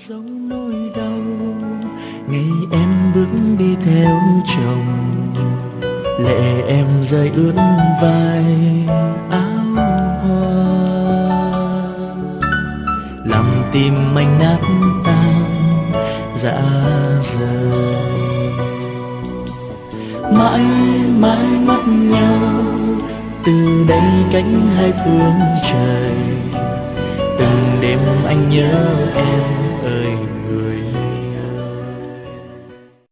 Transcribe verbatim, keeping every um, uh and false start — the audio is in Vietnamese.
giấu nỗi đau ngày em bước đi theo chồng, lệ em rơi ướt vai áo hoa, làm tim anh nát tan rã rời. Mãi mãi mất nhau từ đây cách hai phương trời, từng đêm anh nhớ em